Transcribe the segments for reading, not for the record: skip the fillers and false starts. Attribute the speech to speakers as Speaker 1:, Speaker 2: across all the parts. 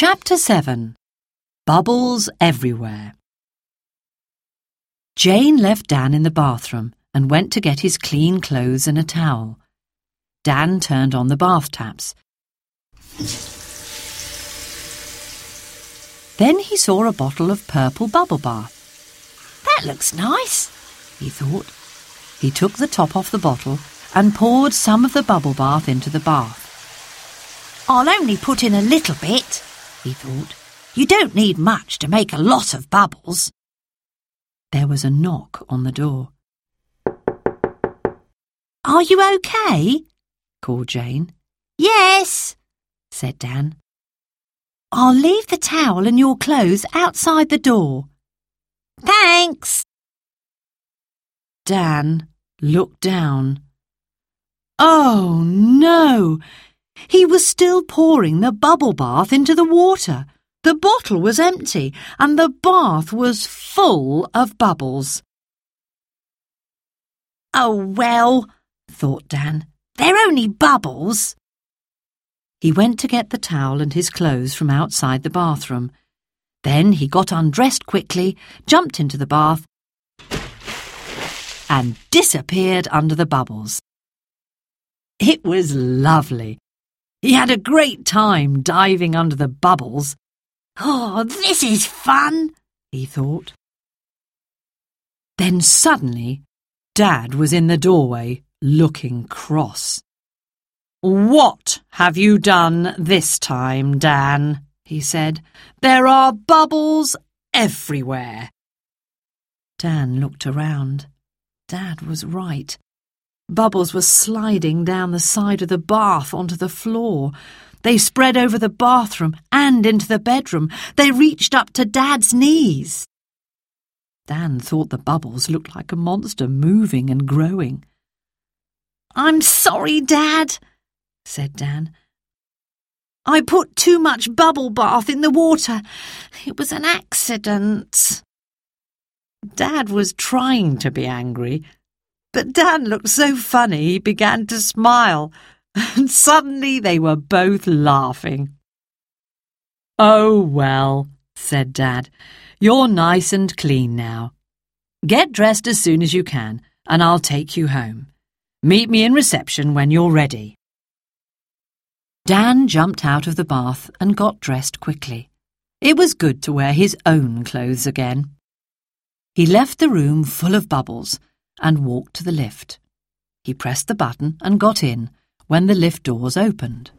Speaker 1: Chapter 7. Bubbles Everywhere. Jane left Dan in the bathroom and went to get his clean clothes and a towel. Dan turned on the bath taps. Then he saw a bottle of purple bubble bath. "That looks nice," he thought. He took the top off the bottle and poured some of the bubble bath into the bath. "I'll only put in a little bit," he thought. "You don't need much to make a lot of bubbles." There was a knock on the door. "Are you okay?" called Jane. "Yes," said Dan. "I'll leave the towel and your clothes outside the door." "Thanks." Dan looked down. Oh, no! He was still pouring the bubble bath into the water. The bottle was empty and the bath was full of bubbles. "Oh, well," thought Dan, "they're only bubbles." He went to get the towel and his clothes from outside the bathroom. Then he got undressed quickly, jumped into the bath, and disappeared under the bubbles. It was lovely. He had a great time diving under the bubbles. "Oh, this is fun," he thought. Then suddenly, Dad was in the doorway, looking cross. "What have you done this time, Dan?" he said. "There are bubbles everywhere." Dan looked around. Dad was right. Bubbles were sliding down the side of the bath onto the floor. They spread over the bathroom and into the bedroom. They reached up to Dad's knees. Dan thought the bubbles looked like a monster moving and growing. "I'm sorry, Dad," said Dan. "I put too much bubble bath in the water. It was an accident." Dad was trying to be angry, but Dan looked so funny he began to smile, and suddenly they were both laughing. "Oh, well," said Dad, "you're nice and clean now. Get dressed as soon as you can, and I'll take you home. Meet me in reception when you're ready." Dan jumped out of the bath and got dressed quickly. It was good to wear his own clothes again. He left the room full of bubbles and walked to the lift. He pressed the button and got in when the lift doors opened.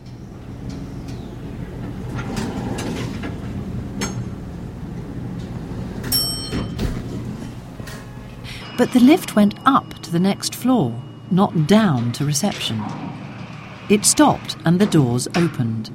Speaker 1: But the lift went up to the next floor, not down to reception. It stopped and the doors opened.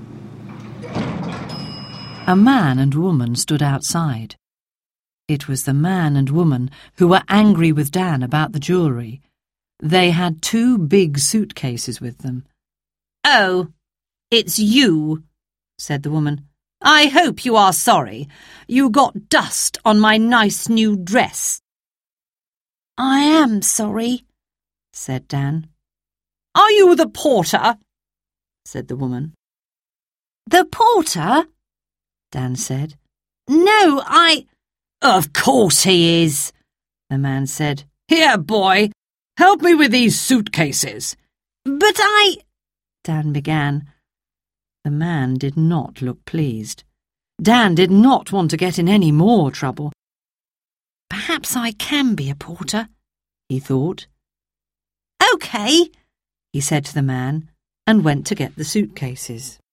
Speaker 1: A man and woman stood outside. It was the man and woman who were angry with Dan about the jewellery. They had 2 big suitcases with them. "Oh, it's you," said the woman. "I hope you are sorry. You got dust on my nice new dress." "I am sorry," said Dan. "Are you the porter?" said the woman. "The porter?" Dan said. "No, Of course he is," the man said. "Here, boy, help me with these suitcases." "But Dan began. The man did not look pleased. Dan did not want to get in any more trouble. "Perhaps I can be a porter," he thought. "OK," he said to the man and went to get the suitcases.